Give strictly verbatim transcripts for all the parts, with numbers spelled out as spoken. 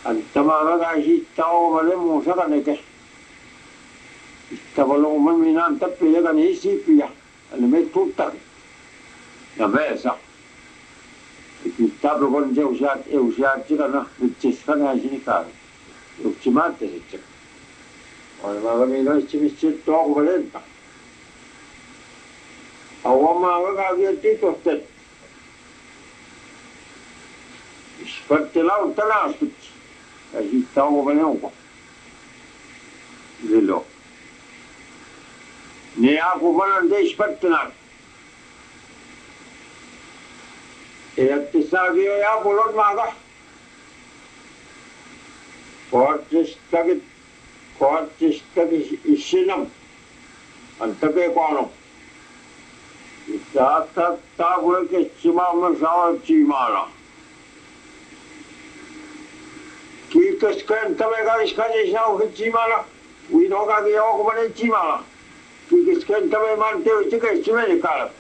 Antamaga isittao vale musa kaneke. Istavalo mamina anta pia kanisi pia. Alle me tutta. Ja vesa. Istavalo con je usat e usat kana vitskana isinikar. Ultimate sitse. Ora ma mi no istimisce to valenta. Awama ga ga tito stet. Ispartela utala stit. Agitavo veneuco. Zelo. Ne ako vanan de ispartena. E atti savio ja polon maga. Kortistagit kortistagit isinam. Antake kono. Ita ta vuoi che ci mamma sa ci mala. Kiitos kentame kaiskani sau chimala. Uino ka ki oko mane chimala. Kiitos kentame man teo chike chimene kala.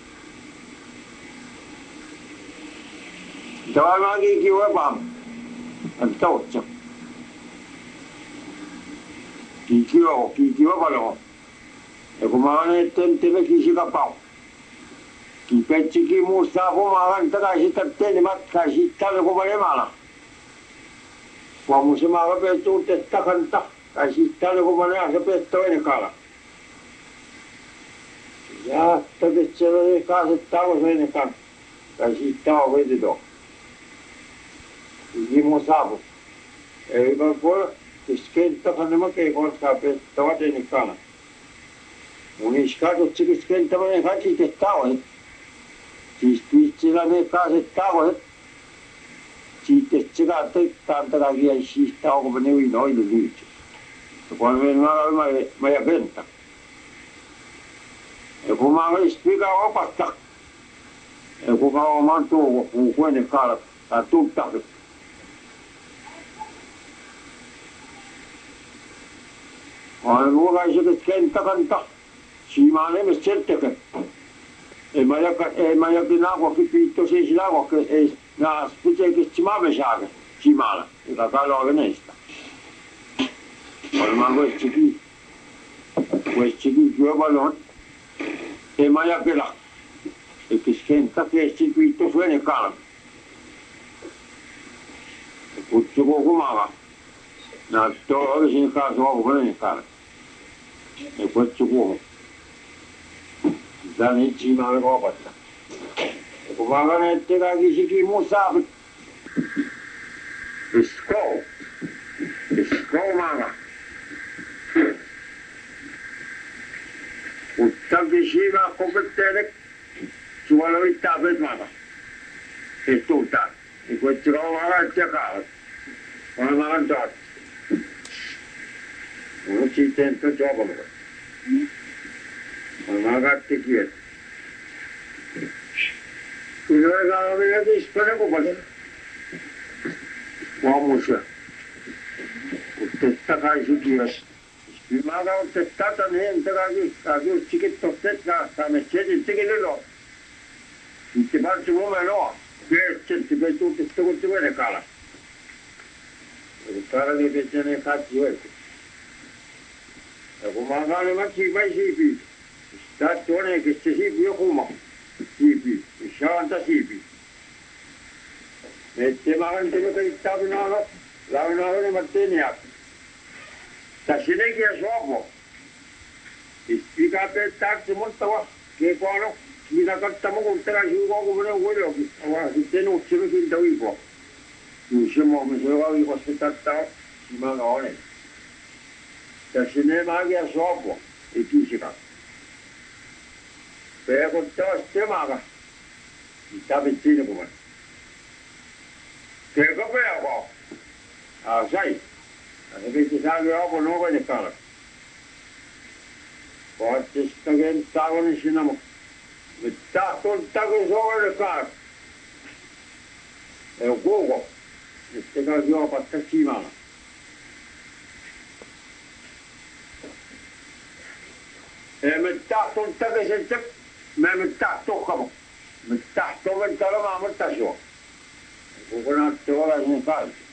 Tawa ki ki wa bam. Antau cha. Ki ki o ki ki wa balo. E kumane tente me ki sika pau. Ki pechi ki musta ko magan ta si tatte mat ka si ta ko mane mala. Vamos a ver pe tu te está canta, casi está lo como le hace pe to en cara. Ya está de chelo de casa estamos en cara. Casi está obedido. Y vimos algo. E va por que skenta fanno che cosa pe to en cara. Un iscato ci che skenta ne facci che stavo. Ci spicci la ne casa stavo. Si te chega te tanta la via si sta o come noi noi lo dice. Quando non ha mai mai avventa. E come mai spiega o basta. E come ho manto un buone cara a tutta. Allora io che canta canta. Si mane me certe che. E mai e mai che nago che pitto se si lago che na specie che ci mame sciaga, ci mala, e la cala organista. Ma questi qui, questi qui più ballon, e mai a là, e che schenta che è circuito su ne cala. E tutto come va, na storia si caso come ne cala. E questo come, da ne ci male copa. Kumagane tega kisi ki musa isko isko manga utta kisiva kopettere suolo itabet manga e tutta e questo manga tega ma manga dot non ci tento gioco ma manga te kiet Ila vega de espera ko bale. Vamos a. Usted está casi dias. Primaga usted está también te casi casi chiquito usted está me chiede te que lo. Y te va tu mamá no. Que te te ve tu te sto te ve cala. El cara de que tiene casi hoy. E kumagane ma chi vai si. Sta tone che si si più come. Sipi, shanta sipi. Mette magan te che sta binalo, la binalo ne matteni a. Ta sine che sopo. Ispica per taxi molto che quano, mi da cattamo con te la giugo come ne vuole che ora si tenu ci mi da vivo. Non siamo come se va vivo aspettata, si magone. Ta sine magia sopo e chi si fa. Per con te stiamaga. Mi sta vicino come. Che copriamo? Ah, sai. Perché ti sa che dopo non vuoi fare. Poi ti sta che stavo vicino. Mi sta tutta che sopra le fare. È un poco. E te che io ho fatto cima. E mi sta tutta che senza ما متاحتو خبو متاحتو من تلو ما متاحتو وقلنا التوالى نقال